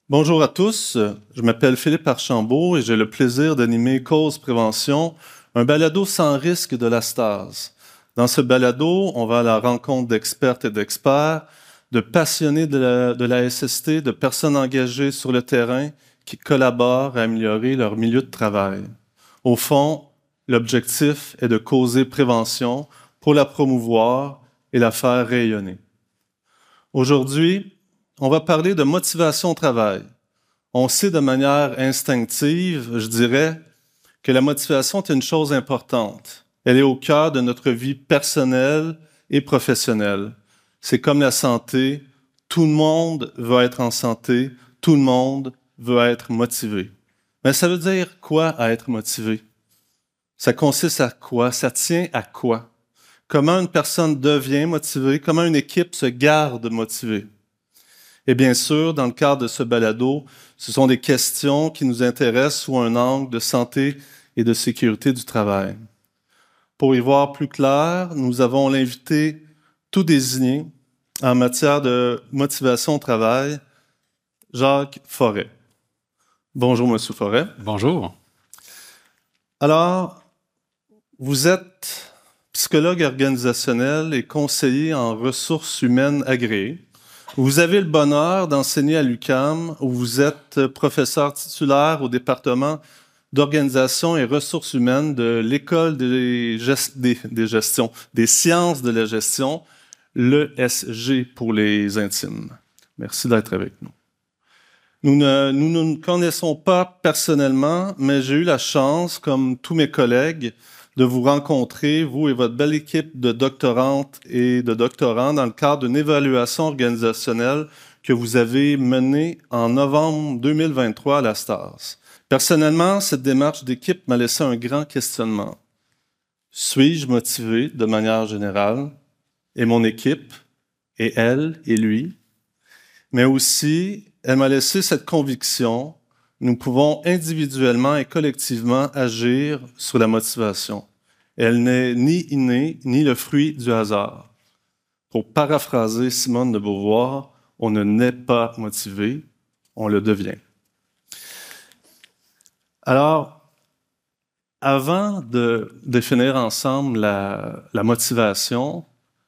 Bonjour à tous, je m'appelle Philippe Archambault et j'ai le plaisir d'animer Cause Prévention, un balado sans risque de la STAS. Dans ce balado, on va à la rencontre d'expertes et d'experts, de passionnés de la SST, de personnes engagées sur le terrain qui collaborent à améliorer leur milieu de travail. Au fond, l'objectif est de causer prévention pour la promouvoir et la faire rayonner. Aujourd'hui, on va parler de motivation au travail. On sait de manière instinctive, je dirais, que la motivation est une chose importante. Elle est au cœur de notre vie personnelle et professionnelle. C'est comme la santé. Tout le monde veut être en santé. Tout le monde veut être motivé. Mais ça veut dire quoi à être motivé? Ça consiste à quoi? Ça tient à quoi? Comment une personne devient motivée? Comment une équipe se garde motivée? Et bien sûr, dans le cadre de ce balado, ce sont des questions qui nous intéressent sous un angle de santé et de sécurité du travail. Pour y voir plus clair, nous avons l'invité tout désigné en matière de motivation au travail, Jacques Forêt. Bonjour, Monsieur Forêt. Bonjour. Alors, vous êtes psychologue organisationnel et conseiller en ressources humaines agréé. Vous avez le bonheur d'enseigner à l'UQAM, où vous êtes professeur titulaire au département d'organisation et ressources humaines de l'École des sciences de la gestion, l'ESG pour les intimes. Merci d'être avec nous. Nous ne nous connaissons pas personnellement, mais j'ai eu la chance, comme tous mes collègues, de vous rencontrer, vous et votre belle équipe de doctorantes et de doctorants, dans le cadre d'une évaluation organisationnelle que vous avez menée en novembre 2023 à la STAS. Personnellement, cette démarche d'équipe m'a laissé un grand questionnement. Suis-je motivé de manière générale? Et mon équipe? Et elle? Et lui? Mais aussi, elle m'a laissé cette conviction. Nous pouvons individuellement et collectivement agir sur la motivation. Elle n'est ni innée, ni le fruit du hasard. Pour paraphraser Simone de Beauvoir, on ne naît pas motivé, on le devient. Alors, avant de définir ensemble la motivation,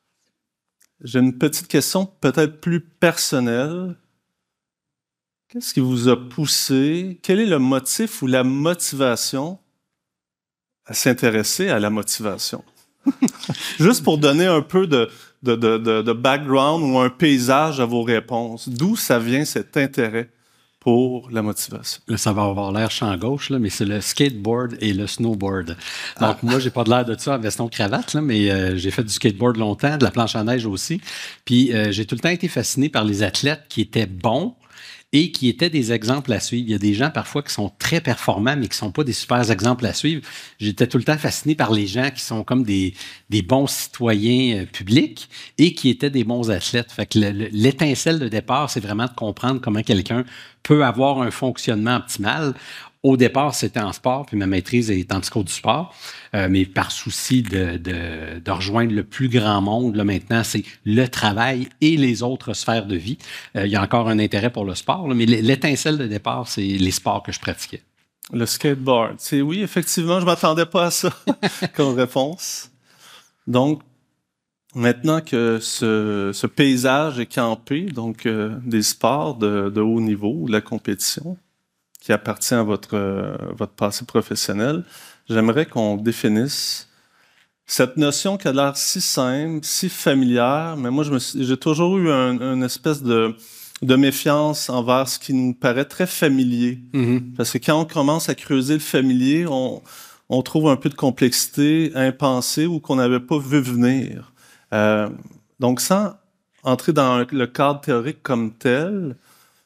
j'ai une petite question peut-être plus personnelle. Qu'est-ce qui vous a poussé? Quel est le motif ou la motivation à s'intéresser à la motivation? Juste pour donner un peu de background ou un paysage à vos réponses. D'où ça vient cet intérêt pour la motivation? Là, ça va avoir l'air champ gauche, là, mais c'est le skateboard et le snowboard. Donc, moi, j'ai pas de l'air de ça en veston-cravate, là, mais j'ai fait du skateboard longtemps, de la planche à neige aussi. Puis, j'ai tout le temps été fasciné par les athlètes qui étaient bons et qui étaient des exemples à suivre. Il y a des gens parfois qui sont très performants, mais qui sont pas des super exemples à suivre. J'étais tout le temps fasciné par les gens qui sont comme des bons citoyens publics et qui étaient des bons athlètes. Fait que l'étincelle de départ, c'est vraiment de comprendre comment quelqu'un peut avoir un fonctionnement optimal. Au départ, c'était en sport, puis ma maîtrise est en psycho du sport, mais par souci de rejoindre le plus grand monde, là, maintenant, c'est le travail et les autres sphères de vie. Il y a encore un intérêt pour le sport, là, mais l'étincelle de départ, c'est les sports que je pratiquais. Le skateboard. C'est oui, effectivement, je ne m'attendais pas à ça comme réponse. Donc, maintenant que ce paysage est campé, donc des sports de haut niveau, de la compétition, qui appartient à votre passé professionnel, j'aimerais qu'on définisse cette notion qui a l'air si simple, si familière, mais moi, j'ai toujours eu une espèce de méfiance envers ce qui nous paraît très familier. Mm-hmm. Parce que quand on commence à creuser le familier, on trouve un peu de complexité impensée ou qu'on n'avait pas vu venir. Donc, sans entrer dans le cadre théorique comme tel,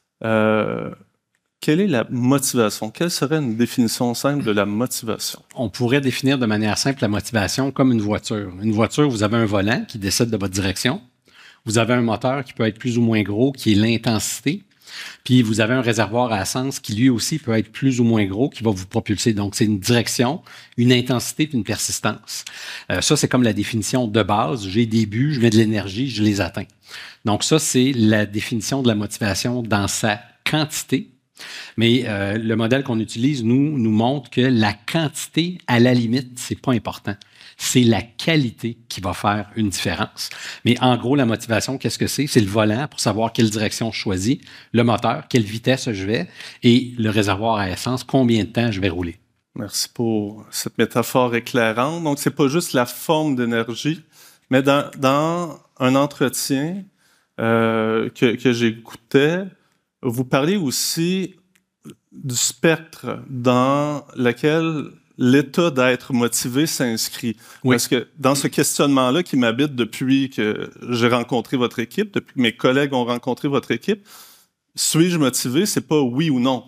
quelle est la motivation? Quelle serait une définition simple de la motivation? On pourrait définir de manière simple la motivation comme une voiture. Une voiture, vous avez un volant qui décide de votre direction. Vous avez un moteur qui peut être plus ou moins gros, qui est l'intensité. Puis vous avez un réservoir à essence qui lui aussi peut être plus ou moins gros, qui va vous propulser. Donc c'est une direction, une intensité puis une persistance. Ça, c'est comme la définition de base. J'ai des buts, je mets de l'énergie, je les atteins. Donc ça, c'est la définition de la motivation dans sa quantité. Mais le modèle qu'on utilise, nous montre que la quantité, à la limite, c'est pas important. C'est la qualité qui va faire une différence. Mais en gros, la motivation, qu'est-ce que c'est? C'est le volant pour savoir quelle direction je choisis, le moteur, quelle vitesse je vais, et le réservoir à essence, combien de temps je vais rouler. Merci pour cette métaphore éclairante. Donc, c'est pas juste la forme d'énergie, mais dans un entretien que j'écoutais, vous parlez aussi du spectre dans lequel l'état d'être motivé s'inscrit. Oui. Parce que dans ce questionnement-là qui m'habite depuis que j'ai rencontré votre équipe, depuis que mes collègues ont rencontré votre équipe, suis-je motivé? C'est pas oui ou non.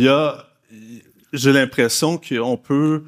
J'ai l'impression qu'on peut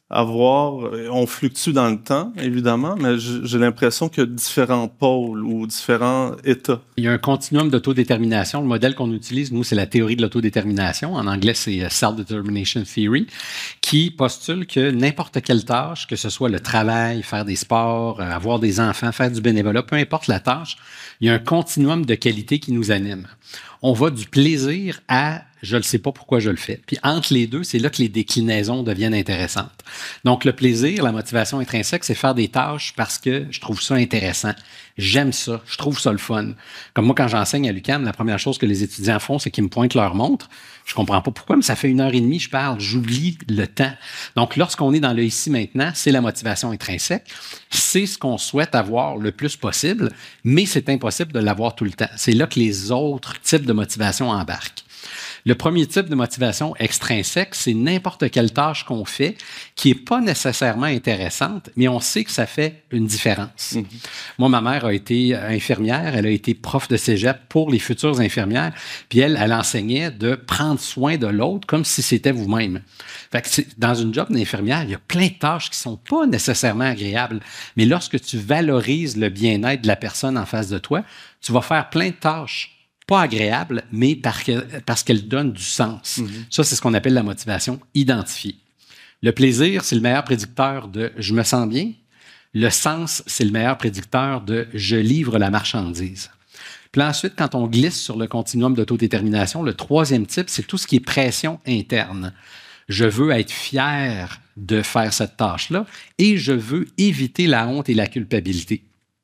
on fluctue dans le temps, évidemment, mais j'ai l'impression qu'il y a différents pôles ou différents états. Il y a un continuum d'autodétermination. Le modèle qu'on utilise, nous, c'est la théorie de l'autodétermination. En anglais, c'est Self-Determination Theory, qui postule que n'importe quelle tâche, que ce soit le travail, faire des sports, avoir des enfants, faire du bénévolat, peu importe la tâche, il y a un continuum de qualité qui nous anime. On va du plaisir à « je ne sais pas pourquoi je le fais ». Puis entre les deux, c'est là que les déclinaisons deviennent intéressantes. Donc le plaisir, la motivation intrinsèque, c'est faire des tâches parce que je trouve ça intéressant. J'aime ça, je trouve ça le fun. Comme moi, quand j'enseigne à l'UQAM, la première chose que les étudiants font, c'est qu'ils me pointent leur montre. Je comprends pas pourquoi, mais ça fait 1h30, je parle, j'oublie le temps. Donc lorsqu'on est dans le ici maintenant, c'est la motivation intrinsèque. C'est ce qu'on souhaite avoir le plus possible, mais c'est impossible de l'avoir tout le temps. C'est là que les autres types de motivation embarquent. Le premier type de motivation extrinsèque, c'est n'importe quelle tâche qu'on fait qui est pas nécessairement intéressante, mais on sait que ça fait une différence. Mm-hmm. Moi, ma mère a été infirmière, elle a été prof de cégep pour les futures infirmières, puis elle enseignait de prendre soin de l'autre comme si c'était vous-même. Fait que dans une job d'infirmière, il y a plein de tâches qui sont pas nécessairement agréables, mais lorsque tu valorises le bien-être de la personne en face de toi, tu vas faire plein de tâches pas agréable, mais parce qu'elle donne du sens. Mm-hmm. Ça, c'est ce qu'on appelle la motivation identifiée. Le plaisir, c'est le meilleur prédicteur de « je me sens bien ». Le sens, c'est le meilleur prédicteur de « je livre la marchandise ». Puis là, ensuite, quand on glisse sur le continuum d'autodétermination, le troisième type, c'est tout ce qui est pression interne. Je veux être fier de faire cette tâche-là et je veux éviter la honte et la culpabilité.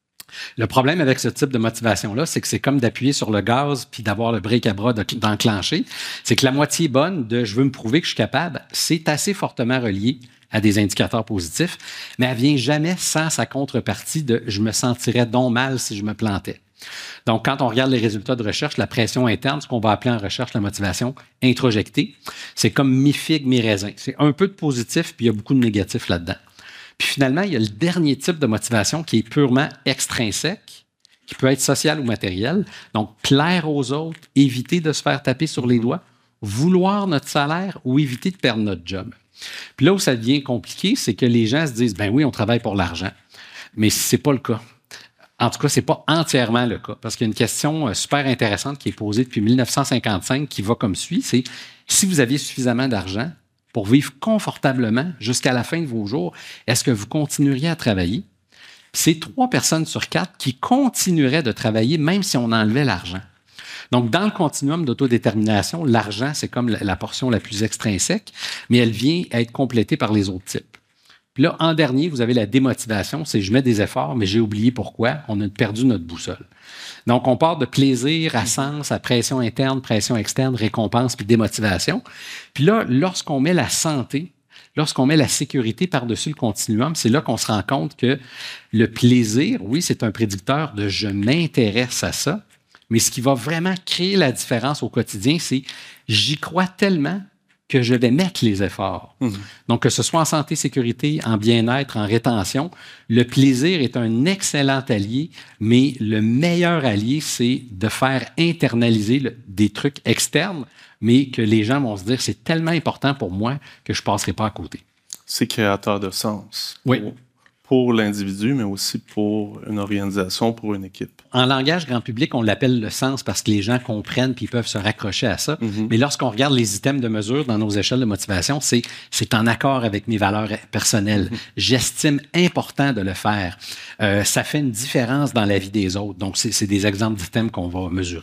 Le problème avec ce type de motivation-là, c'est que c'est comme d'appuyer sur le gaz puis d'avoir le break à bras d'enclencher. C'est que la moitié bonne de « je veux me prouver que je suis capable », c'est assez fortement relié à des indicateurs positifs, mais elle vient jamais sans sa contrepartie de « je me sentirais donc mal si je me plantais ». Donc, quand on regarde les résultats de recherche, la pression interne, ce qu'on va appeler en recherche la motivation introjectée, c'est comme mi-figue, mi-raisin. C'est un peu de positif puis il y a beaucoup de négatif là-dedans. Puis finalement, il y a le dernier type de motivation qui est purement extrinsèque, qui peut être social ou matériel. Donc, plaire aux autres, éviter de se faire taper sur les doigts, vouloir notre salaire ou éviter de perdre notre job. Puis là où ça devient compliqué, c'est que les gens se disent « ben oui, on travaille pour l'argent ». Mais c'est pas le cas. En tout cas, c'est pas entièrement le cas. Parce qu'il y a une question super intéressante qui est posée depuis 1955 qui va comme suit, c'est « si vous aviez suffisamment d'argent, pour vivre confortablement jusqu'à la fin de vos jours, est-ce que vous continueriez à travailler? » C'est 3 personnes sur 4 qui continueraient de travailler même si on enlevait l'argent. Donc, dans le continuum d'autodétermination, l'argent, c'est comme la portion la plus extrinsèque, mais elle vient être complétée par les autres types. Puis là, en dernier, vous avez la démotivation, c'est je mets des efforts, mais j'ai oublié pourquoi, on a perdu notre boussole. Donc, on part de plaisir à sens, à pression interne, pression externe, récompense, puis démotivation. Puis là, lorsqu'on met la santé, lorsqu'on met la sécurité par-dessus le continuum, c'est là qu'on se rend compte que le plaisir, oui, c'est un prédicteur de « je m'intéresse à ça », mais ce qui va vraiment créer la différence au quotidien, c'est « j'y crois tellement » que je vais mettre les efforts. Mmh. Donc, que ce soit en santé, sécurité, en bien-être, en rétention, le plaisir est un excellent allié, mais le meilleur allié, c'est de faire internaliser des trucs externes, mais que les gens vont se dire, c'est tellement important pour moi que je ne passerai pas à côté. C'est créateur de sens. Oui. Pour l'individu, mais aussi pour une organisation, pour une équipe. En langage grand public, on l'appelle le sens parce que les gens comprennent puis peuvent se raccrocher à ça. Mm-hmm. Mais lorsqu'on regarde les items de mesure dans nos échelles de motivation, c'est en accord avec mes valeurs personnelles. Mm-hmm. J'estime important de le faire. Ça fait une différence dans la vie des autres. Donc, c'est des exemples d'items qu'on va mesurer.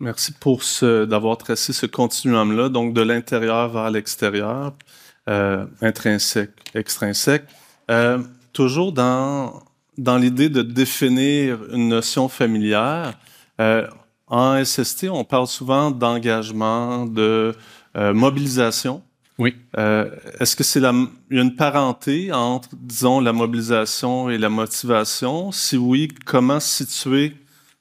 Merci pour d'avoir tracé ce continuum-là, donc de l'intérieur vers l'extérieur, intrinsèque, extrinsèque. Toujours dans l'idée de définir une notion familière, en SST, on parle souvent d'engagement, de mobilisation. Oui. Est-ce que il y a une parenté entre, disons, la mobilisation et la motivation? Si oui, comment situer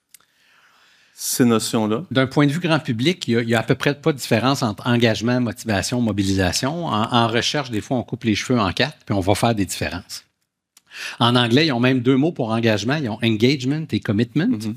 ces notions-là? D'un point de vue grand public, il y a à peu près pas de différence entre engagement, motivation, mobilisation. En recherche, des fois, on coupe les cheveux en 4, puis on va faire des différences. En anglais, ils ont même 2 mots pour engagement. Ils ont engagement et commitment. Mm-hmm.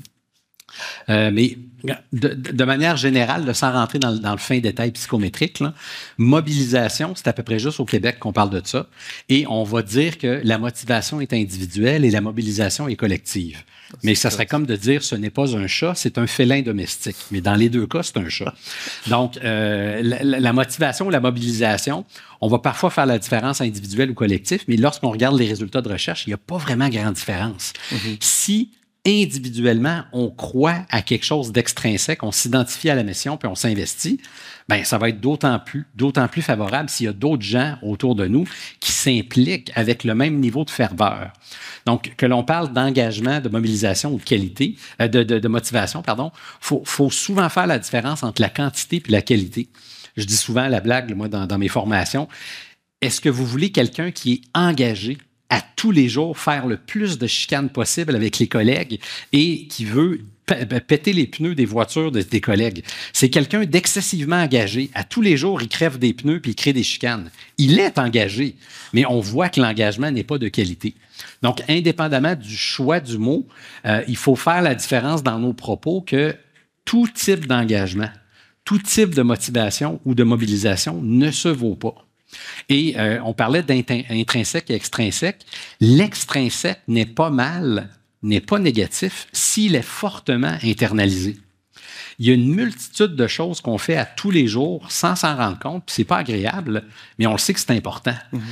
Mais de manière générale, sans rentrer dans le fin détail psychométrique, là, mobilisation, c'est à peu près juste au Québec qu'on parle de ça. Et on va dire que la motivation est individuelle et la mobilisation est collective. Mais ça serait comme de dire ce n'est pas un chat, c'est un félin domestique. Mais dans les 2 cas, c'est un chat. Donc, la motivation ou la mobilisation, on va parfois faire la différence individuelle ou collective, mais lorsqu'on regarde les résultats de recherche, il n'y a pas vraiment grande différence. Mm-hmm. Si individuellement, on croit à quelque chose d'extrinsèque, on s'identifie à la mission puis on s'investit, ben ça va être d'autant plus favorable s'il y a d'autres gens autour de nous qui s'impliquent avec le même niveau de ferveur. Donc, que l'on parle d'engagement, de mobilisation ou de qualité, de motivation, pardon, faut souvent faire la différence entre la quantité puis la qualité. Je dis souvent la blague, moi, dans mes formations, est-ce que vous voulez quelqu'un qui est engagé à tous les jours faire le plus de chicanes possible avec les collègues et qui veut péter les pneus des voitures des collègues? C'est quelqu'un d'excessivement engagé. À tous les jours, il crève des pneus puis il crée des chicanes. Il est engagé, mais on voit que l'engagement n'est pas de qualité. Donc, indépendamment du choix du mot, il faut faire la différence dans nos propos que tout type d'engagement, tout type de motivation ou de mobilisation ne se vaut pas. Et on parlait d'intrinsèque et extrinsèque. L'extrinsèque n'est pas mal, n'est pas négatif s'il est fortement internalisé. Il y a une multitude de choses qu'on fait à tous les jours sans s'en rendre compte, puis c'est pas agréable, mais on le sait que c'est important.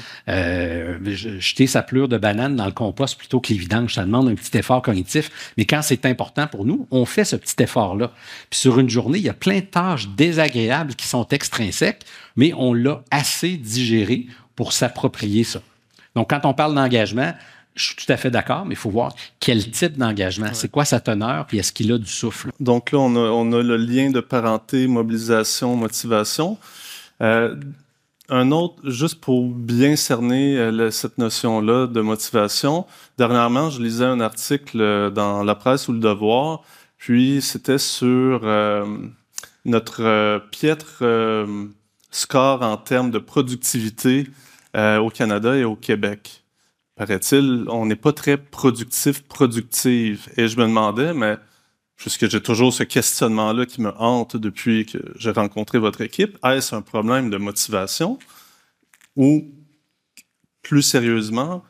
Mm-hmm. Jeter sa pelure de banane dans le compost plutôt que les vidanges, ça demande un petit effort cognitif, mais quand c'est important pour nous, on fait ce petit effort-là. Puis sur une journée, il y a plein de tâches désagréables qui sont extrinsèques, mais on l'a assez digéré pour s'approprier ça. Donc, quand on parle d'engagement, je suis tout à fait d'accord, mais il faut voir quel type d'engagement, c'est quoi sa teneur, puis est-ce qu'il a du souffle. Donc là, on a le lien de parenté, mobilisation, motivation. Un autre, juste pour bien cerner cette notion-là de motivation, dernièrement, je lisais un article dans La Presse ou Le Devoir, puis c'était sur notre piètre score en termes de productivité au Canada et au Québec. Paraît-il, on n'est pas très productive. Et je me demandais, mais puisque j'ai toujours ce questionnement-là qui me hante depuis que j'ai rencontré votre équipe, est-ce un problème de motivation? Ou, plus sérieusement,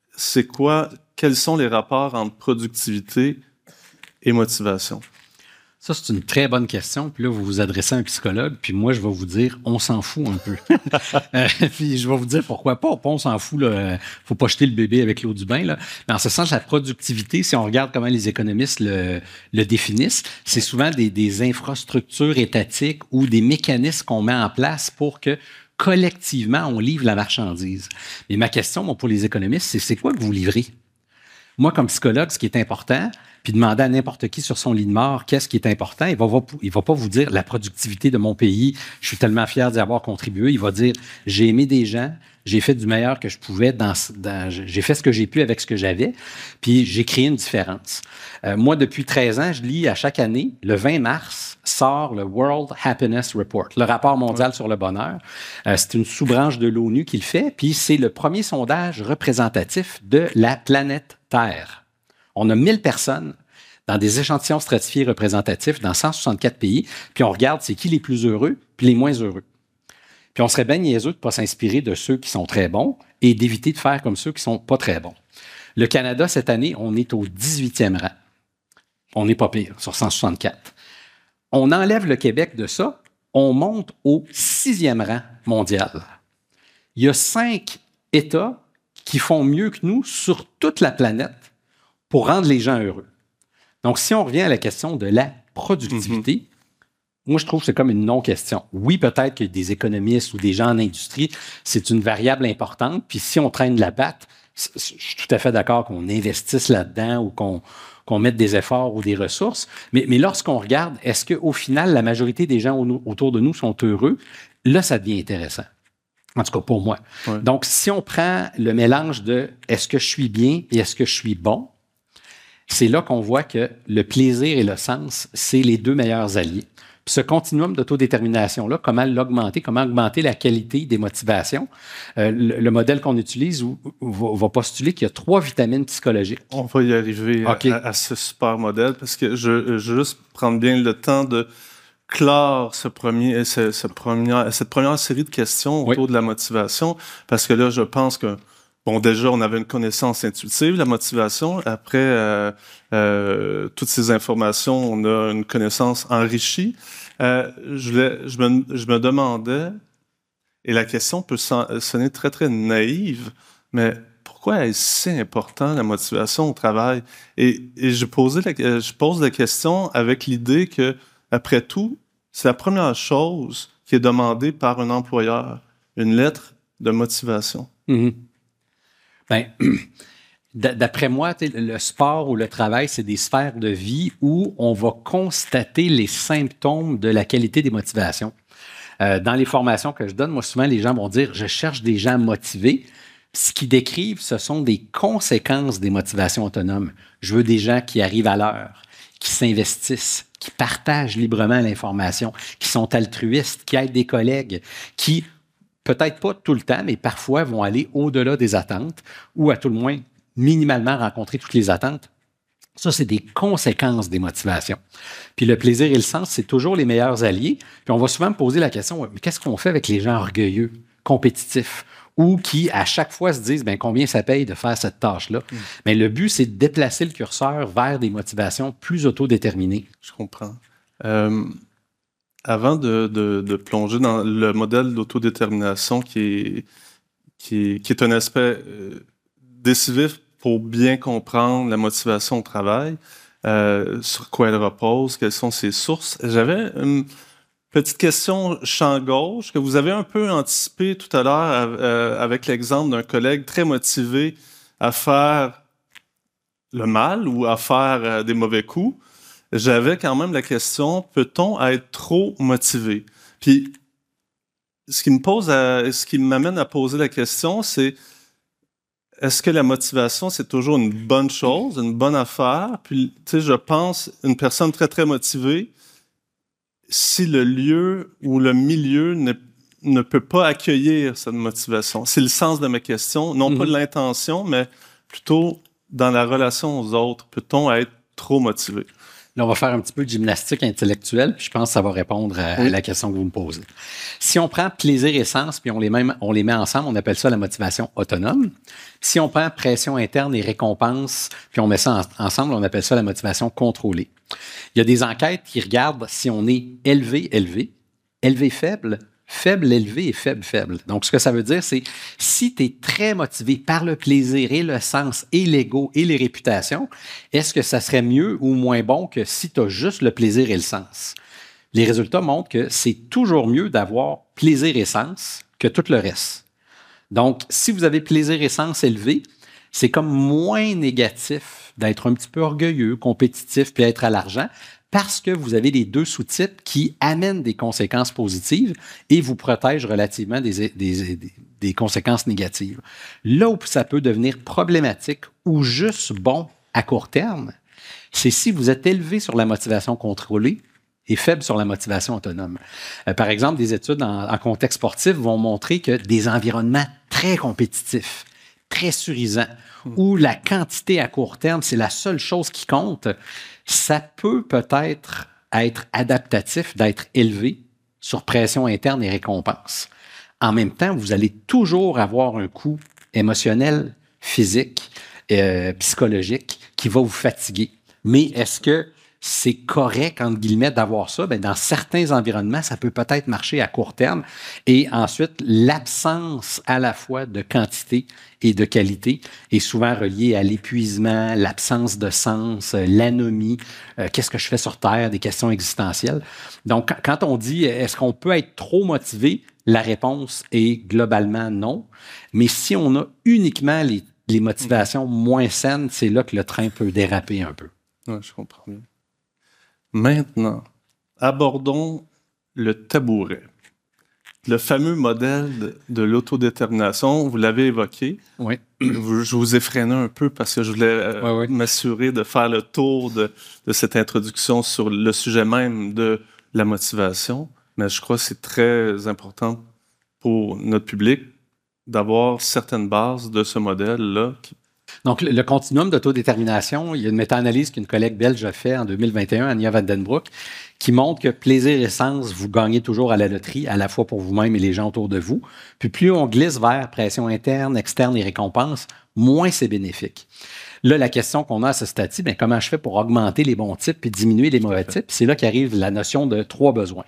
quels sont les rapports entre productivité et motivation? Ça, c'est une très bonne question. Puis là, vous vous adressez à un psychologue, puis moi, je vais vous dire, on s'en fout un peu. Puis je vais vous dire pourquoi pas. On s'en fout, là. Faut pas jeter le bébé avec l'eau du bain, là. Mais en ce sens, la productivité, si on regarde comment les économistes le définissent, c'est souvent des infrastructures étatiques ou des mécanismes qu'on met en place pour que collectivement, on livre la marchandise. Mais ma question, moi, pour les économistes, c'est quoi que vous livrez? Moi, comme psychologue, ce qui est important, puis demander à n'importe qui sur son lit de mort qu'est-ce qui est important, il va pas vous dire la productivité de mon pays, je suis tellement fier d'y avoir contribué. Il va dire, j'ai aimé des gens, j'ai fait du meilleur que je pouvais, j'ai fait ce que j'ai pu avec ce que j'avais, puis j'ai créé une différence. Moi, depuis 13 ans, je lis à chaque année, le 20 mars, sort le World Happiness Report, le rapport mondial sur le bonheur. C'est une sous-branche de l'ONU qui le fait, puis c'est le premier sondage représentatif de la planète Terre. On a 1000 personnes dans des échantillons stratifiés représentatifs dans 164 pays, puis on regarde c'est qui les plus heureux puis les moins heureux. Puis on serait bien niaiseux de ne pas s'inspirer de ceux qui sont très bons et d'éviter de faire comme ceux qui ne sont pas très bons. Le Canada, cette année, on est au 18e rang. On n'est pas pire, sur 164. On enlève le Québec de ça, on monte au 6e rang mondial. Il y a 5 États qui font mieux que nous sur toute la planète pour rendre les gens heureux. Donc, si on revient à la question de la productivité, moi, je trouve que c'est comme une non-question. Oui, peut-être que des économistes ou des gens en industrie, c'est une variable importante. Puis si on traîne la batte, je suis tout à fait d'accord qu'on investisse là-dedans ou qu'on mette des efforts ou des ressources. Mais lorsqu'on regarde, est-ce qu'au final, la majorité des gens autour de nous sont heureux? Là, ça devient intéressant. En tout cas, pour moi. Ouais. Donc, si on prend le mélange de est-ce que je suis bien et est-ce que je suis bon, c'est là qu'on voit que le plaisir et le sens, c'est les deux meilleurs alliés. Puis ce continuum d'autodétermination-là, comment l'augmenter, comment augmenter la qualité des motivations. Le modèle qu'on utilise va postuler qu'il y a 3 vitamines psychologiques. On va y arriver à ce super modèle parce que je veux juste prendre bien le temps de clore cette première série de questions autour de la motivation parce que là, je pense que bon, déjà, on avait une connaissance intuitive, la motivation. Après, toutes ces informations, on a une connaissance enrichie. Je me demandais, et la question peut sonner très, très naïve, mais pourquoi est-ce si important, la motivation au travail? Et je pose la question avec l'idée que, après tout, c'est la première chose qui est demandée par un employeur, une lettre de motivation. Mm-hmm. Ben, d'après moi, le sport ou le travail, c'est des sphères de vie où on va constater les symptômes de la qualité des motivations. Dans les formations que je donne, moi, souvent, les gens vont dire « je cherche des gens motivés ». Ce qu'ils décrivent, ce sont des conséquences des motivations autonomes. Je veux des gens qui arrivent à l'heure, qui s'investissent, qui partagent librement l'information, qui sont altruistes, qui aident des collègues, qui peut-être pas tout le temps, mais parfois vont aller au-delà des attentes ou à tout le moins minimalement rencontrer toutes les attentes. Ça, c'est des conséquences des motivations. Puis le plaisir et le sens, c'est toujours les meilleurs alliés. Puis on va souvent me poser la question, mais qu'est-ce qu'on fait avec les gens orgueilleux, compétitifs ou qui, à chaque fois, se disent « combien ça paye de faire cette tâche-là? » Mais le but, c'est de déplacer le curseur vers des motivations plus autodéterminées. Je comprends. Avant de plonger dans le modèle d'autodétermination qui est un aspect décisif pour bien comprendre la motivation au travail, sur quoi elle repose, quelles sont ses sources, j'avais une petite question champ gauche que vous avez un peu anticipé tout à l'heure avec l'exemple d'un collègue très motivé à faire le mal ou à faire des mauvais coups. J'avais quand même la question, peut-on être trop motivé? Puis, ce qui m'amène à poser la question, c'est est-ce que la motivation, c'est toujours une bonne chose, une bonne affaire? Puis, tu sais, je pense, une personne très, très motivée, si le lieu ou le milieu ne peut pas accueillir cette motivation. C'est le sens de ma question, non pas de l'intention, mais plutôt dans la relation aux autres. Peut-on être trop motivé? Là, on va faire un petit peu de gymnastique intellectuelle, puis je pense que ça va répondre à la question que vous me posez. Si on prend plaisir et sens, puis on les met ensemble, on appelle ça la motivation autonome. Si on prend pression interne et récompense, puis on met ça ensemble, on appelle ça la motivation contrôlée. Il y a des enquêtes qui regardent si on est élevé, faible, faible, élevé et faible, faible. Donc, ce que ça veut dire, c'est si tu es très motivé par le plaisir et le sens et l'ego et les réputations, est-ce que ça serait mieux ou moins bon que si tu as juste le plaisir et le sens? Les résultats montrent que c'est toujours mieux d'avoir plaisir et sens que tout le reste. Donc, si vous avez plaisir et sens élevé, c'est comme moins négatif d'être un petit peu orgueilleux, compétitif puis être à l'argent, parce que vous avez les deux sous-types qui amènent des conséquences positives et vous protègent relativement des conséquences négatives. Là où ça peut devenir problématique ou juste bon à court terme, c'est si vous êtes élevé sur la motivation contrôlée et faible sur la motivation autonome. Par exemple, des études en contexte sportif vont montrer que des environnements très compétitifs, très surisants, où la quantité à court terme, c'est la seule chose qui compte, ça peut peut-être être adaptatif d'être élevé sur pression interne et récompense. En même temps, vous allez toujours avoir un coût émotionnel, physique, psychologique qui va vous fatiguer. Mais est-ce que c'est correct, entre guillemets, d'avoir ça. Bien, dans certains environnements, ça peut peut-être marcher à court terme. Et ensuite, l'absence à la fois de quantité et de qualité est souvent reliée à l'épuisement, l'absence de sens, l'anomie, qu'est-ce que je fais sur Terre, des questions existentielles. Donc, quand on dit, est-ce qu'on peut être trop motivé? La réponse est globalement non. Mais si on a uniquement les motivations moins saines, c'est là que le train peut déraper un peu. Oui, je comprends bien. Maintenant, abordons le tabouret. Le fameux modèle de l'autodétermination, vous l'avez évoqué. Oui. Je vous ai freiné un peu parce que je voulais m'assurer de faire le tour de cette introduction sur le sujet même de la motivation. Mais je crois que c'est très important pour notre public d'avoir certaines bases de ce modèle-là. Donc, le continuum d'autodétermination, il y a une méta-analyse qu'une collègue belge a fait en 2021, Anja van den Broek, qui montre que plaisir et sens, vous gagnez toujours à la loterie, à la fois pour vous-même et les gens autour de vous. Puis plus on glisse vers pression interne, externe et récompense, moins c'est bénéfique. Là, la question qu'on a à ce stade-ci, bien, comment je fais pour augmenter les bons types et diminuer les mauvais types? C'est là qu'arrive la notion de 3 besoins.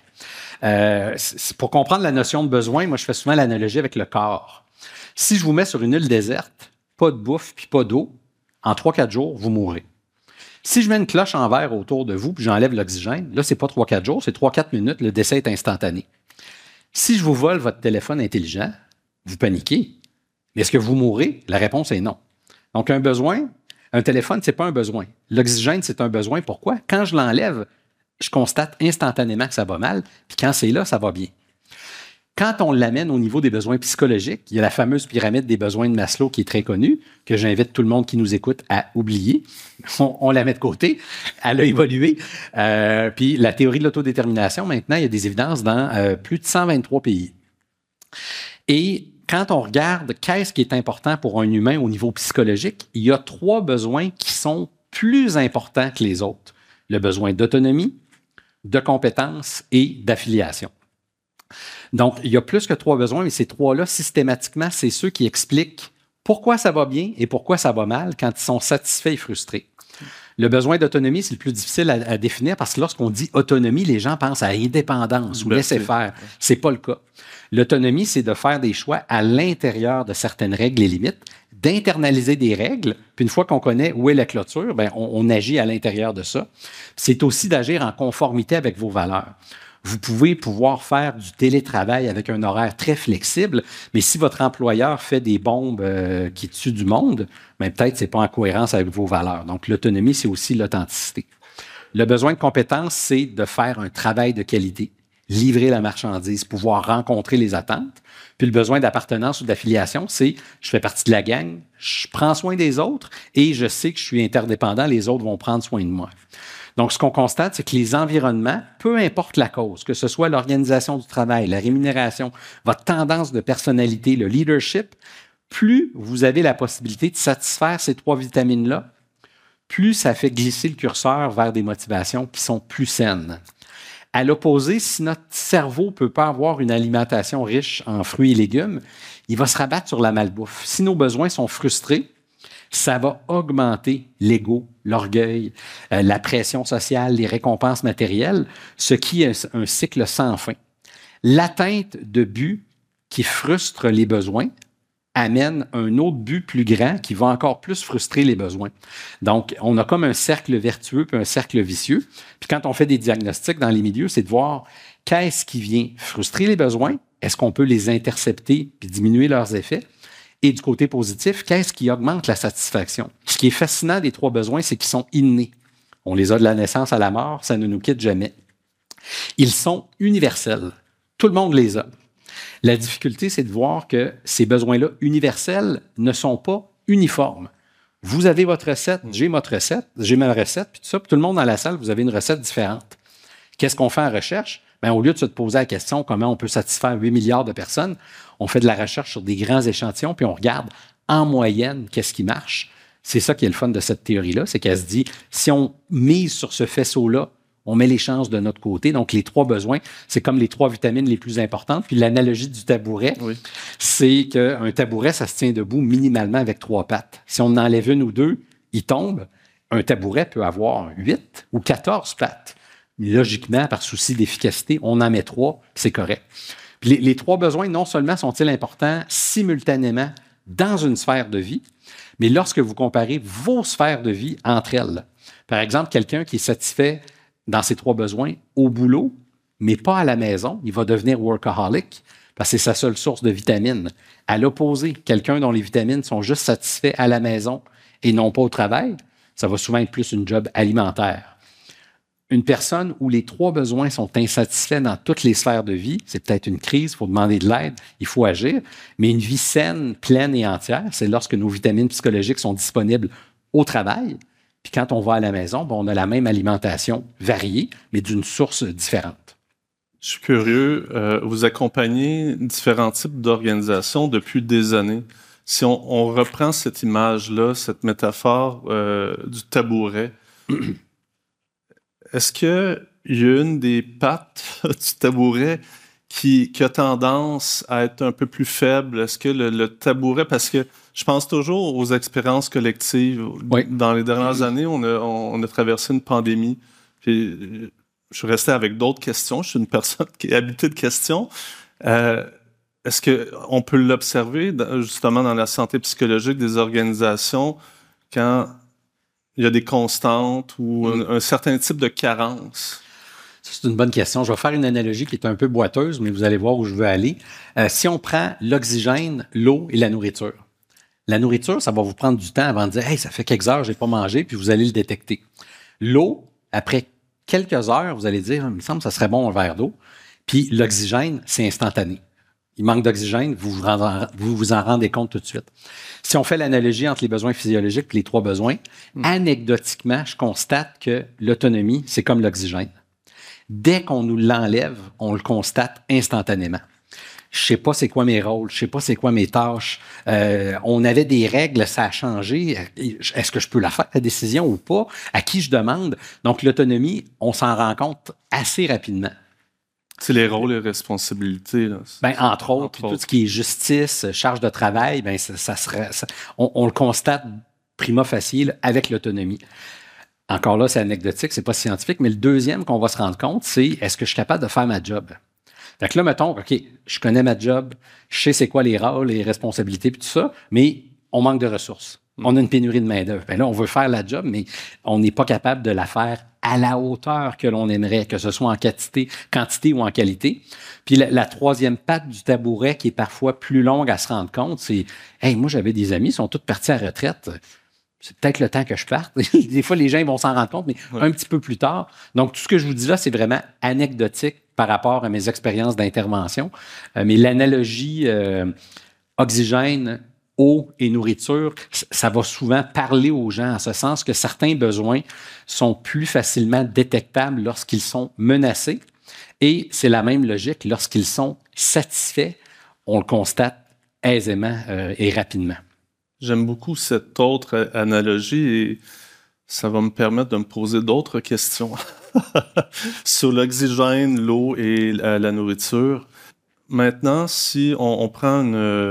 Pour comprendre la notion de besoin, moi, je fais souvent l'analogie avec le corps. Si je vous mets sur une île déserte, pas de bouffe puis pas d'eau, en 3-4 jours, vous mourrez. Si je mets une cloche en verre autour de vous puis j'enlève l'oxygène, là, c'est pas 3-4 jours, c'est 3-4 minutes, le décès est instantané. Si je vous vole votre téléphone intelligent, vous paniquez. Mais est-ce que vous mourrez? La réponse est non. Donc, un besoin, un téléphone, c'est pas un besoin. L'oxygène, c'est un besoin. Pourquoi? Quand je l'enlève, je constate instantanément que ça va mal, puis quand c'est là, ça va bien. Quand on l'amène au niveau des besoins psychologiques, il y a la fameuse pyramide des besoins de Maslow qui est très connue, que j'invite tout le monde qui nous écoute à oublier. On la met de côté. Elle a évolué. Puis la théorie de l'autodétermination, maintenant, il y a des évidences dans plus de 123 pays. Et quand on regarde qu'est-ce qui est important pour un humain au niveau psychologique, il y a 3 besoins qui sont plus importants que les autres. Le besoin d'autonomie, de compétence et d'affiliation. Donc, il y a plus que 3 besoins, mais ces 3-là, systématiquement, c'est ceux qui expliquent pourquoi ça va bien et pourquoi ça va mal quand ils sont satisfaits et frustrés. Le besoin d'autonomie, c'est le plus difficile à définir parce que lorsqu'on dit autonomie, les gens pensent à indépendance ou laisser faire. C'est pas le cas. L'autonomie, c'est de faire des choix à l'intérieur de certaines règles et limites, d'internaliser des règles, puis une fois qu'on connaît où est la clôture, bien, on agit à l'intérieur de ça. C'est aussi d'agir en conformité avec vos valeurs. Vous pouvez pouvoir faire du télétravail avec un horaire très flexible, mais si votre employeur fait des bombes qui tuent du monde, bien, peut-être que ce n'est pas en cohérence avec vos valeurs. Donc, l'autonomie, c'est aussi l'authenticité. Le besoin de compétence, c'est de faire un travail de qualité, livrer la marchandise, pouvoir rencontrer les attentes. Puis le besoin d'appartenance ou d'affiliation, c'est je fais partie de la gang, je prends soin des autres et je sais que je suis interdépendant, les autres vont prendre soin de moi. Donc, ce qu'on constate, c'est que les environnements, peu importe la cause, que ce soit l'organisation du travail, la rémunération, votre tendance de personnalité, le leadership, plus vous avez la possibilité de satisfaire ces 3 vitamines-là, plus ça fait glisser le curseur vers des motivations qui sont plus saines. À l'opposé, si notre cerveau ne peut pas avoir une alimentation riche en fruits et légumes, il va se rabattre sur la malbouffe. Si nos besoins sont frustrés, ça va augmenter l'ego, l'orgueil, la pression sociale, les récompenses matérielles, ce qui est un cycle sans fin. L'atteinte de buts qui frustre les besoins amène un autre but plus grand qui va encore plus frustrer les besoins. Donc, on a comme un cercle vertueux puis un cercle vicieux. Puis quand on fait des diagnostics dans les milieux, c'est de voir qu'est-ce qui vient frustrer les besoins, est-ce qu'on peut les intercepter puis diminuer leurs effets? Et du côté positif, qu'est-ce qui augmente la satisfaction? Ce qui est fascinant des 3 besoins, c'est qu'ils sont innés. On les a de la naissance à la mort, ça ne nous quitte jamais. Ils sont universels. Tout le monde les a. La difficulté, c'est de voir que ces besoins-là universels ne sont pas uniformes. Vous avez votre recette, j'ai ma recette, puis tout ça, puis tout le monde dans la salle, vous avez une recette différente. Qu'est-ce qu'on fait en recherche? Bien, au lieu de se poser la question comment on peut satisfaire 8 milliards de personnes, on fait de la recherche sur des grands échantillons, puis on regarde en moyenne qu'est-ce qui marche. C'est ça qui est le fun de cette théorie-là, c'est qu'elle se dit, si on mise sur ce faisceau-là, on met les chances de notre côté. Donc, les 3 besoins, c'est comme les 3 vitamines les plus importantes. Puis l'analogie du tabouret, c'est qu'un tabouret, ça se tient debout minimalement avec 3 pattes. Si on en enlève une ou 2, il tombe. Un tabouret peut avoir 8 ou 14 pattes. Logiquement, par souci d'efficacité, on en met 3, puis c'est correct. Puis les 3 besoins, non seulement sont-ils importants simultanément dans une sphère de vie, mais lorsque vous comparez vos sphères de vie entre elles. Par exemple, quelqu'un qui est satisfait dans ses 3 besoins au boulot, mais pas à la maison, il va devenir workaholic parce que c'est sa seule source de vitamines. À l'opposé, quelqu'un dont les vitamines sont juste satisfaits à la maison et non pas au travail, ça va souvent être plus une job alimentaire. Une personne où les 3 besoins sont insatisfaits dans toutes les sphères de vie, c'est peut-être une crise, il faut demander de l'aide, il faut agir, mais une vie saine, pleine et entière, c'est lorsque nos vitamines psychologiques sont disponibles au travail, puis quand on va à la maison, on a la même alimentation variée, mais d'une source différente. Je suis curieux, vous accompagnez différents types d'organisations depuis des années. Si on reprend cette image-là, cette métaphore du tabouret, est-ce qu'il y a une des pattes du tabouret qui a tendance à être un peu plus faible? Est-ce que le tabouret, parce que je pense toujours aux expériences collectives. Oui. Dans les dernières années, on a traversé une pandémie. Puis, je suis resté avec d'autres questions. Je suis une personne qui est habitée de questions. Est-ce qu'on peut l'observer justement dans la santé psychologique des organisations quand il y a des constantes ou un certain type de carence? C'est une bonne question. Je vais faire une analogie qui est un peu boiteuse, mais vous allez voir où je veux aller. Si on prend l'oxygène, l'eau et la nourriture. La nourriture, ça va vous prendre du temps avant de dire « Hey, ça fait quelques heures, je n'ai pas mangé », puis vous allez le détecter. L'eau, après quelques heures, vous allez dire « Il me semble que ça serait bon un verre d'eau ». Puis l'oxygène, c'est instantané. Il manque d'oxygène, vous vous en rendez compte tout de suite. Si on fait l'analogie entre les besoins physiologiques et les 3 besoins, anecdotiquement, je constate que l'autonomie, c'est comme l'oxygène. Dès qu'on nous l'enlève, on le constate instantanément. Je sais pas c'est quoi mes rôles, je sais pas c'est quoi mes tâches. On avait des règles, ça a changé. Est-ce que je peux la faire, la décision, ou pas? À qui je demande? Donc, l'autonomie, on s'en rend compte assez rapidement. C'est les rôles et responsabilités. Là. Entre autres, tout ce qui est justice, charge de travail, on le constate prima facie là, avec l'autonomie. Encore là, c'est anecdotique, c'est pas scientifique, mais le deuxième qu'on va se rendre compte, c'est est-ce que je suis capable de faire ma job? Fait que là, mettons, OK, je connais ma job, je sais c'est quoi les rôles, les responsabilités, puis tout ça, mais on manque de ressources. On a une pénurie de main-d'œuvre. Là, on veut faire la job, mais on n'est pas capable de la faire à la hauteur que l'on aimerait, que ce soit en quantité ou en qualité. Puis la troisième patte du tabouret, qui est parfois plus longue à se rendre compte, c'est « Hey, moi, j'avais des amis, ils sont tous partis à la retraite. C'est peut-être le temps que je parte. » Des fois, les gens ils vont s'en rendre compte, mais un petit peu plus tard. Donc, tout ce que je vous dis là, c'est vraiment anecdotique par rapport à mes expériences d'intervention. Mais l'analogie oxygène, eau et nourriture, ça va souvent parler aux gens en ce sens que certains besoins sont plus facilement détectables lorsqu'ils sont menacés. Et c'est la même logique lorsqu'ils sont satisfaits. On le constate aisément et rapidement. J'aime beaucoup cette autre analogie et ça va me permettre de me poser d'autres questions sur l'oxygène, l'eau et la nourriture. Maintenant, si on prend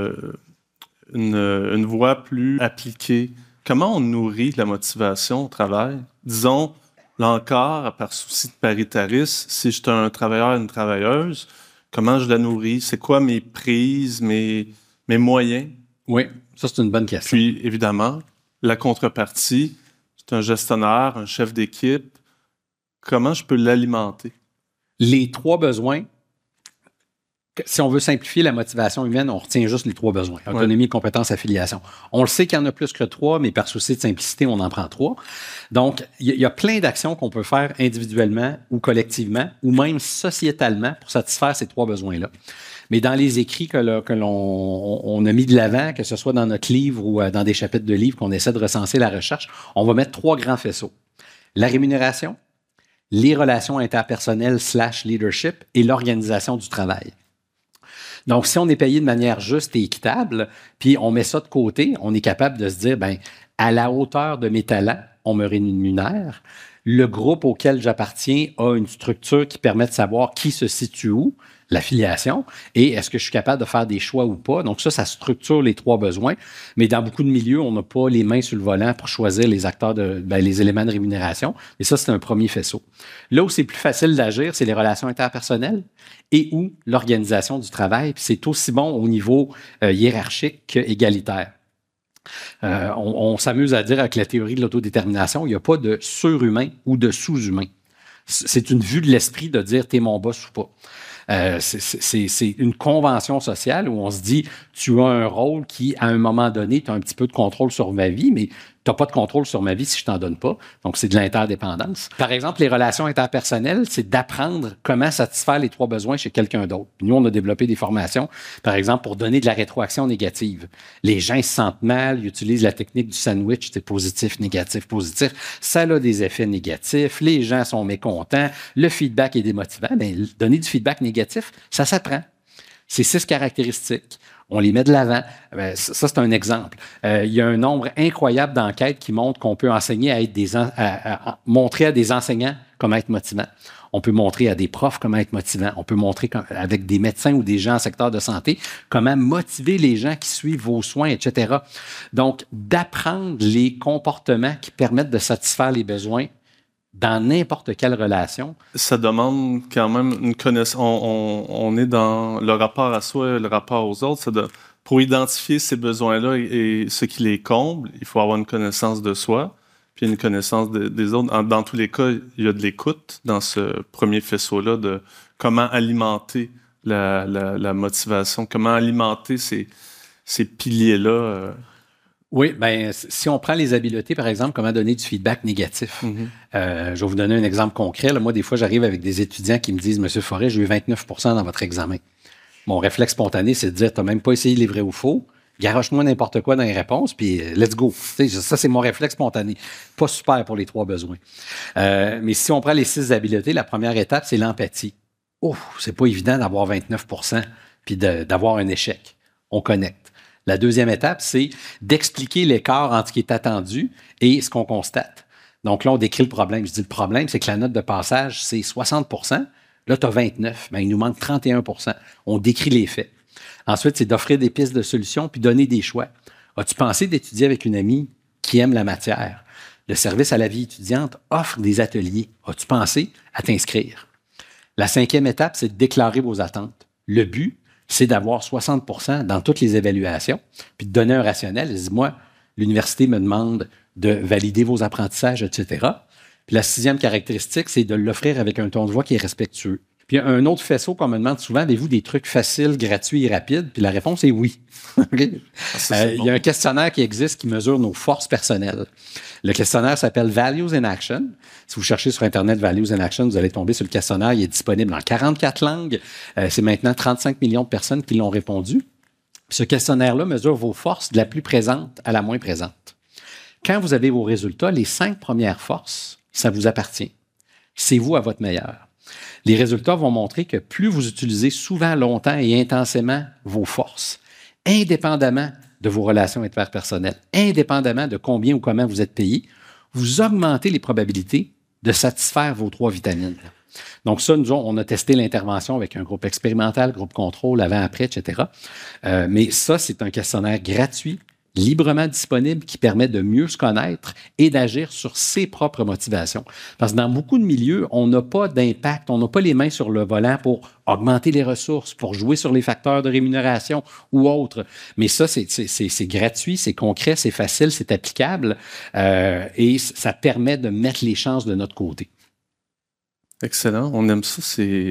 une voie plus appliquée, comment on nourrit la motivation au travail? Disons, là encore, par souci de paritarisme, si je suis un travailleur, une travailleuse, comment je la nourris? C'est quoi mes prises, mes moyens? Oui, ça c'est une bonne question. Puis, évidemment, la contrepartie, c'est un gestionnaire, un chef d'équipe. Comment je peux l'alimenter? Les 3 besoins, si on veut simplifier la motivation humaine, on retient juste les 3 besoins. Autonomie, compétence, affiliation. On le sait qu'il y en a plus que 3, mais par souci de simplicité, on en prend 3. Donc, il y a plein d'actions qu'on peut faire individuellement ou collectivement, ou même sociétalement pour satisfaire ces 3 besoins-là. Mais dans les écrits que l'on a mis de l'avant, que ce soit dans notre livre ou dans des chapitres de livres qu'on essaie de recenser la recherche, on va mettre 3 grands faisceaux. La rémunération, les relations interpersonnelles / leadership et l'organisation du travail. Donc, si on est payé de manière juste et équitable, puis on met ça de côté, on est capable de se dire, à la hauteur de mes talents, on me rémunère. Le groupe auquel j'appartiens a une structure qui permet de savoir qui se situe où. l'affiliation et est-ce que je suis capable de faire des choix ou pas. Donc ça structure les 3 besoins. Mais dans beaucoup de milieux, on n'a pas les mains sur le volant pour choisir les acteurs les éléments de rémunération. Et ça, c'est un premier faisceau. Là où c'est plus facile d'agir, c'est les relations interpersonnelles et ou l'organisation du travail. Puis c'est aussi bon au niveau hiérarchique qu'égalitaire. On s'amuse à dire avec la théorie de l'autodétermination, il n'y a pas de surhumain ou de sous-humain. C'est une vue de l'esprit de dire t'es mon boss ou pas. C'est une convention sociale où on se dit tu as un rôle qui, à un moment donné, tu as un petit peu de contrôle sur ma vie, mais tu n'as pas de contrôle sur ma vie si je t'en donne pas. Donc, c'est de l'interdépendance. Par exemple, les relations interpersonnelles, c'est d'apprendre comment satisfaire les 3 besoins chez quelqu'un d'autre. Nous, on a développé des formations, par exemple, pour donner de la rétroaction négative. Les gens se sentent mal, ils utilisent la technique du sandwich, c'est positif, négatif, positif. Ça a des effets négatifs, les gens sont mécontents, le feedback est démotivant. Bien, donner du feedback négatif, ça s'apprend. C'est 6 caractéristiques. On les met de l'avant. Ça, c'est un exemple. Il y a un nombre incroyable d'enquêtes qui montrent qu'on peut enseigner à montrer à des enseignants comment être motivant. On peut montrer à des profs comment être motivant. On peut montrer avec des médecins ou des gens en secteur de santé comment motiver les gens qui suivent vos soins, etc. Donc, d'apprendre les comportements qui permettent de satisfaire les besoins dans n'importe quelle relation. Ça demande quand même une connaissance. On est dans le rapport à soi et le rapport aux autres. Pour identifier ces besoins-là et ce qui les comble, il faut avoir une connaissance de soi, puis une connaissance des autres. Dans tous les cas, il y a de l'écoute dans ce premier faisceau-là de comment alimenter la motivation, comment alimenter ces piliers-là. Oui, bien, si on prend les habiletés, par exemple, comment donner du feedback négatif. Je vais vous donner un exemple concret. Là, moi, des fois, j'arrive avec des étudiants qui me disent « Monsieur Forêt, j'ai eu 29 % dans votre examen. » Mon réflexe spontané, c'est de dire « T'as même pas essayé de livrer ou faux. Garoche-moi n'importe quoi dans les réponses, puis let's go. » Ça, c'est mon réflexe spontané. Pas super pour les 3 besoins. Mais si on prend les 6 habiletés, la première étape, c'est l'empathie. Oh, c'est pas évident d'avoir 29 % puis d'avoir un échec. On connecte. La deuxième étape, c'est d'expliquer l'écart entre ce qui est attendu et ce qu'on constate. Donc là, on décrit le problème. Je dis le problème, c'est que la note de passage, c'est 60 %. Là, tu as 29 mais il nous manque 31 %. On décrit les faits. Ensuite, c'est d'offrir des pistes de solutions puis donner des choix. As-tu pensé d'étudier avec une amie qui aime la matière? Le service à la vie étudiante offre des ateliers. As-tu pensé à t'inscrire? La 5e étape, c'est de déclarer vos attentes. Le but, c'est d'avoir 60 % dans toutes les évaluations, puis de donner un rationnel. Dis-moi, l'université me demande de valider vos apprentissages, etc. Puis la 6e caractéristique, c'est de l'offrir avec un ton de voix qui est respectueux. Puis un autre faisceau qu'on me demande souvent, avez-vous des trucs faciles, gratuits et rapides? Puis la réponse est oui. Okay? Il y a un questionnaire qui existe qui mesure nos forces personnelles. Le questionnaire s'appelle Values in Action. Si vous cherchez sur Internet Values in Action, vous allez tomber sur le questionnaire. Il est disponible en 44 langues. C'est maintenant 35 millions de personnes qui l'ont répondu. Ce questionnaire-là mesure vos forces de la plus présente à la moins présente. Quand vous avez vos résultats, les 5 premières forces, ça vous appartient. C'est vous à votre meilleur. Les résultats vont montrer que plus vous utilisez souvent, longtemps et intensément vos forces, indépendamment de vos relations interpersonnelles, indépendamment de combien ou comment vous êtes payé, vous augmentez les probabilités de satisfaire vos 3 vitamines. Donc ça, nous, on a testé l'intervention avec un groupe expérimental, groupe contrôle, avant-après, etc. Mais ça, c'est un questionnaire gratuit, librement disponible, qui permet de mieux se connaître et d'agir sur ses propres motivations. Parce que dans beaucoup de milieux, on n'a pas d'impact, on n'a pas les mains sur le volant pour augmenter les ressources, pour jouer sur les facteurs de rémunération ou autres. Mais ça, c'est gratuit, c'est concret, c'est facile, c'est applicable et ça permet de mettre les chances de notre côté. Excellent, on aime ça,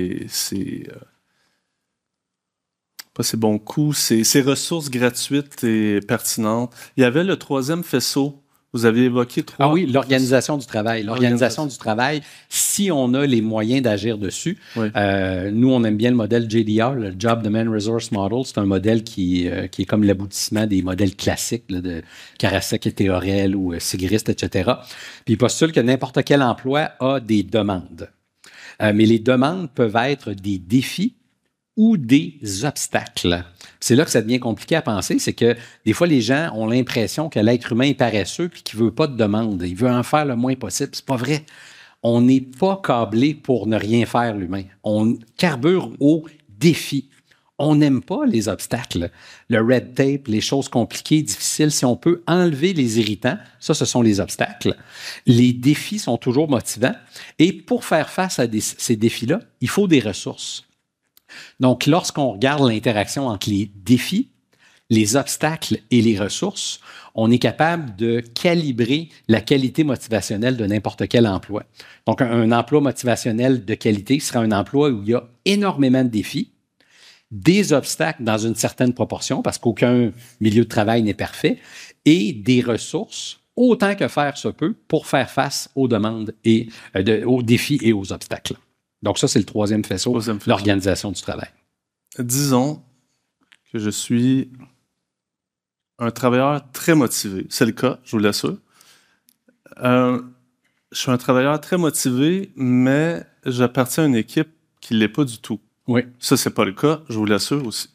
pas ces bons coups, ces ressources gratuites et pertinentes. Il y avait le 3e faisceau. Vous aviez évoqué 3. Ah oui, l'organisation du travail. L'organisation du travail, si on a les moyens d'agir dessus. Oui. Nous, on aime bien le modèle JDR, le Job Demand Resource Model. C'est un modèle qui est comme l'aboutissement des modèles classiques là, de Karasek et Théorel ou Sigrist, etc. Puis il postule que n'importe quel emploi a des demandes. Mais les demandes peuvent être des défis ou des obstacles. C'est là que ça devient compliqué à penser, c'est que des fois, les gens ont l'impression que l'être humain est paresseux puis qu'il ne veut pas de demande. Il veut en faire le moins possible. C'est pas vrai. On n'est pas câblé pour ne rien faire, l'humain. On carbure au défi. On n'aime pas les obstacles, le red tape, les choses compliquées, difficiles. Si on peut enlever les irritants, ça, ce sont les obstacles. Les défis sont toujours motivants. Et pour faire face à ces défis-là, il faut des ressources. Donc, lorsqu'on regarde l'interaction entre les défis, les obstacles et les ressources, on est capable de calibrer la qualité motivationnelle de n'importe quel emploi. Donc, un emploi motivationnel de qualité sera un emploi où il y a énormément de défis, des obstacles dans une certaine proportion, parce qu'aucun milieu de travail n'est parfait, et des ressources, autant que faire se peut, pour faire face aux demandes et aux défis et aux obstacles. Donc ça, c'est le troisième faisceau, l'organisation du travail. Disons que je suis un travailleur très motivé. C'est le cas, je vous l'assure. Je suis un travailleur très motivé, mais j'appartiens à une équipe qui ne l'est pas du tout. Oui. Ça, c'est pas le cas, je vous l'assure aussi.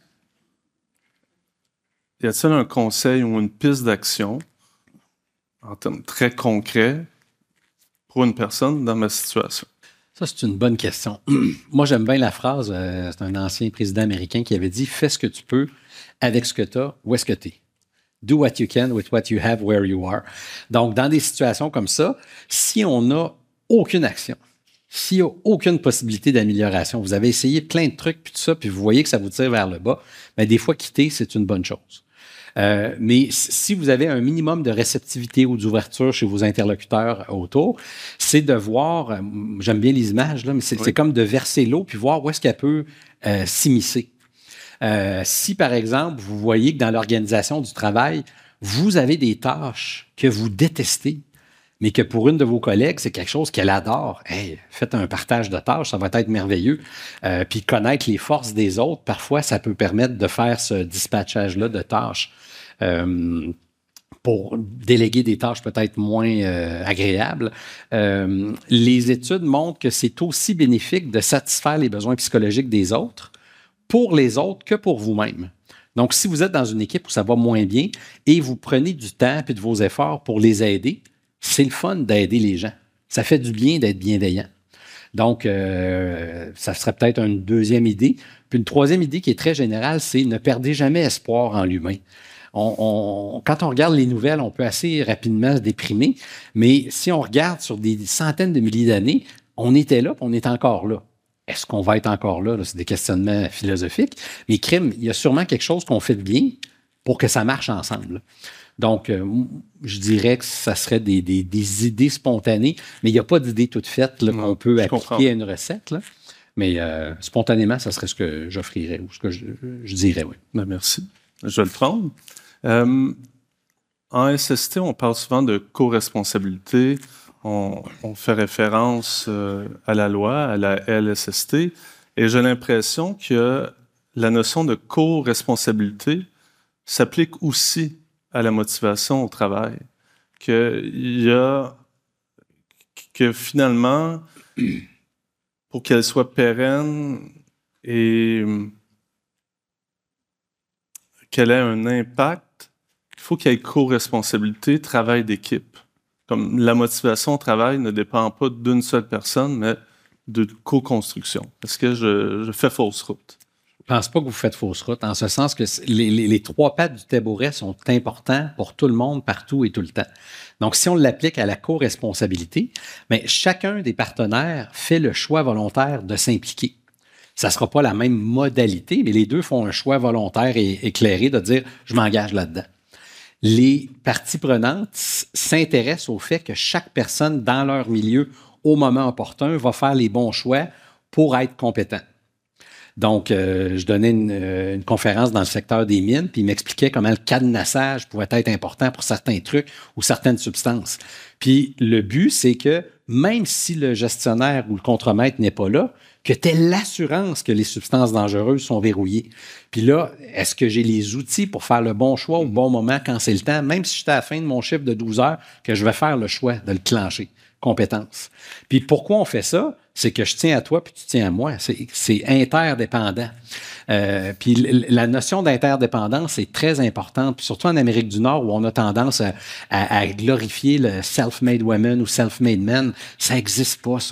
Y a-t-il un conseil ou une piste d'action en termes très concrets pour une personne dans ma situation? Ça, c'est une bonne question. Moi, j'aime bien la phrase, c'est un ancien président américain qui avait dit « Fais ce que tu peux avec ce que tu as, où est-ce que tu es. Do what you can with what you have where you are. » Donc, dans des situations comme ça, si on n'a aucune action, s'il n'y a aucune possibilité d'amélioration, vous avez essayé plein de trucs, puis tout ça, puis vous voyez que ça vous tire vers le bas, bien, des fois, quitter, c'est une bonne chose. Mais si vous avez un minimum de réceptivité ou d'ouverture chez vos interlocuteurs autour, c'est de voir, j'aime bien les images, là, mais c'est comme de verser l'eau puis voir où est-ce qu'elle peut s'immiscer. Si, par exemple, vous voyez que dans l'organisation du travail, vous avez des tâches que vous détestez, mais que pour une de vos collègues, c'est quelque chose qu'elle adore. Hey, faites un partage de tâches, ça va être merveilleux. Puis connaître les forces des autres, parfois, ça peut permettre de faire ce dispatchage-là de tâches pour déléguer des tâches peut-être moins agréables. Les études montrent que c'est aussi bénéfique de satisfaire les besoins psychologiques des autres pour les autres que pour vous-même. Donc, si vous êtes dans une équipe où ça va moins bien et vous prenez du temps et de vos efforts pour les aider, c'est le fun d'aider les gens. Ça fait du bien d'être bienveillant. Donc, ça serait peut-être une deuxième idée. Puis une troisième idée qui est très générale, c'est ne perdez jamais espoir en l'humain. Quand on regarde les nouvelles, on peut assez rapidement se déprimer, mais si on regarde sur des centaines de milliers d'années, on était là, puis on est encore là. Est-ce qu'on va être encore là? C'est des questionnements philosophiques. Mais crime, il y a sûrement quelque chose qu'on fait de bien pour que ça marche ensemble. Donc, je dirais que ça serait des idées spontanées, mais il n'y a pas d'idée toute faite qu'on peut appliquer à une recette. Là. Mais spontanément, ça serait ce que j'offrirais ou ce que je dirais, oui. Ben, merci. Je vais le prendre. En SST, on parle souvent de co-responsabilité. On fait référence à la loi, à la LSST, et j'ai l'impression que la notion de co-responsabilité s'applique aussi à la motivation au travail. Que finalement, pour qu'elle soit pérenne et qu'elle ait un impact, il faut qu'il y ait co-responsabilité, travail d'équipe. Comme la motivation au travail ne dépend pas d'une seule personne, mais de co-construction. Est-ce que je fais fausse route? Je ne pense pas que vous faites fausse route, en ce sens que les trois pattes du tabouret sont importants pour tout le monde, partout et tout le temps. Donc, si on l'applique à la co-responsabilité, bien, chacun des partenaires fait le choix volontaire de s'impliquer. Ça ne sera pas la même modalité, mais les deux font un choix volontaire et éclairé de dire « je m'engage là-dedans ». Les parties prenantes s'intéressent au fait que chaque personne dans leur milieu, au moment opportun, va faire les bons choix pour être compétent. Donc, je donnais une conférence dans le secteur des mines, puis il m'expliquait comment le cadenassage pouvait être important pour certains trucs ou certaines substances. Puis le but, c'est que même si le gestionnaire ou le contremaître n'est pas là, que tu aies l'assurance que les substances dangereuses sont verrouillées. Puis là, est-ce que j'ai les outils pour faire le bon choix au bon moment quand c'est le temps, même si j'étais à la fin de mon chiffre de 12 heures, que je vais faire le choix de le clencher? Compétence. Puis pourquoi on fait ça? C'est que je tiens à toi puis tu tiens à moi. C'est interdépendant. Puis la notion d'interdépendance est très importante, puis surtout en Amérique du Nord où on a tendance à glorifier le self-made woman ou self-made man. Ça n'existe pas, ça.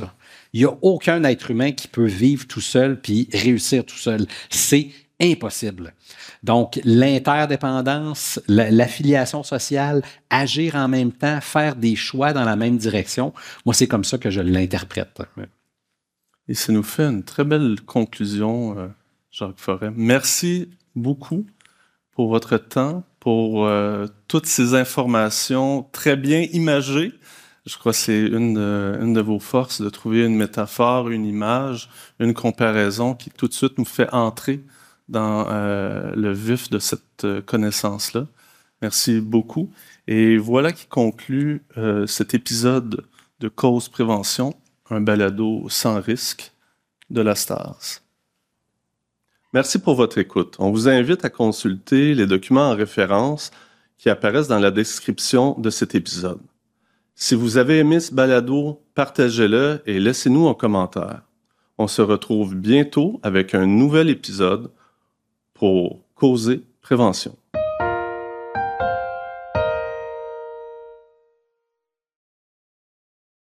Il n'y a aucun être humain qui peut vivre tout seul puis réussir tout seul. C'est impossible. Donc, l'interdépendance, l'affiliation sociale, agir en même temps, faire des choix dans la même direction, moi, c'est comme ça que je l'interprète. Et ça nous fait une très belle conclusion, Jacques Forêt. Merci beaucoup pour votre temps, pour toutes ces informations très bien imagées. Je crois que c'est une de vos forces de trouver une métaphore, une image, une comparaison qui tout de suite nous fait entrer dans le vif de cette connaissance-là. Merci beaucoup. Et voilà qui conclut cet épisode de Cause Prévention, un balado sans risque de la STARS. Merci pour votre écoute. On vous invite à consulter les documents en référence qui apparaissent dans la description de cet épisode. Si vous avez aimé ce balado, partagez-le et laissez-nous un commentaire. On se retrouve bientôt avec un nouvel épisode pour Causer Prévention.